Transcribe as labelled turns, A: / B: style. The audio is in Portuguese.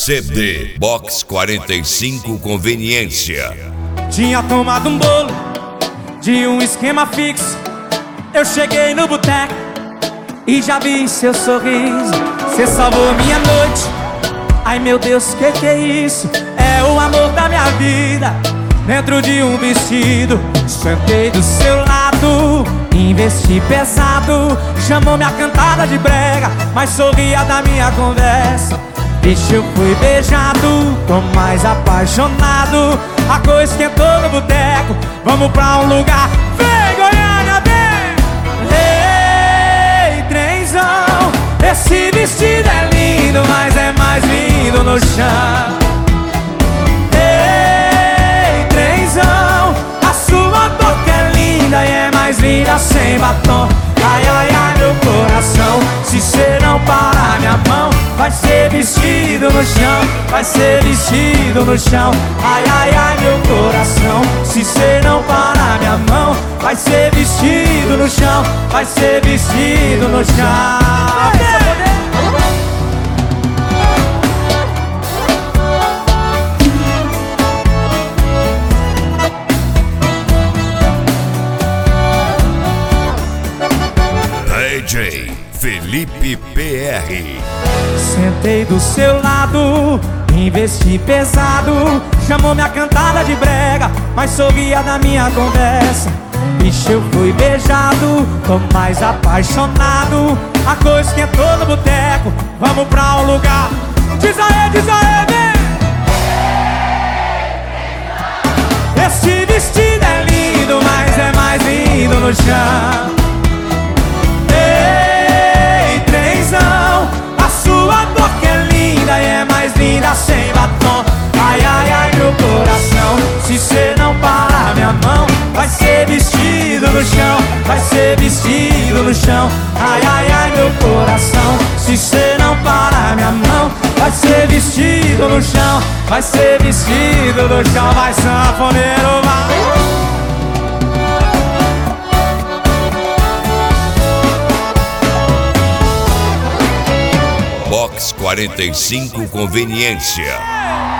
A: CD Box 45 Conveniência.
B: Tinha tomado um bolo de um esquema fixo. Eu cheguei no boteco e já vi seu sorriso. Cê salvou minha noite. Ai meu Deus, que é isso? É o amor da minha vida dentro de um vestido. Sentei do seu lado, investi pesado. Chamou minha cantada de brega, mas sorria da minha conversa. Bicho, eu fui beijado, tô mais apaixonado. A coisa esquentou no boteco, vamos pra um lugar. Vem, Goiânia, vem! Ei, trenzão, esse vestido é lindo, mas é mais lindo no chão. Ei, trenzão, a sua boca é linda e é mais linda sem batom. Ai, ai, ai, meu coração, se cê não parar minha mão, vai ser vestido no chão, vai ser vestido no chão. Ai, ai, ai, meu coração, se cê não parar minha mão, vai ser vestido no chão, vai ser vestido no chão.
A: DJ Felipe PR.
B: Sentei do seu lado, investi pesado. Chamou minha cantada de brega, mas sorria da minha conversa. Bicho, eu fui beijado, tô mais apaixonado. A coisa esquentou no boteco, vamos pra um lugar. Diz aí, vem! Esse vestido é lindo, mas é mais lindo no chão. A sua boca é linda e é mais linda sem batom. Ai, ai, ai, meu coração, se cê não parar minha mão, vai ser vestido no chão, vai ser vestido no chão. Ai, ai, ai, meu coração, se cê não parar minha mão, vai ser vestido no chão, vai ser vestido no chão. Vai, sanfoneiro, vai!
A: Box 45 Conveniência.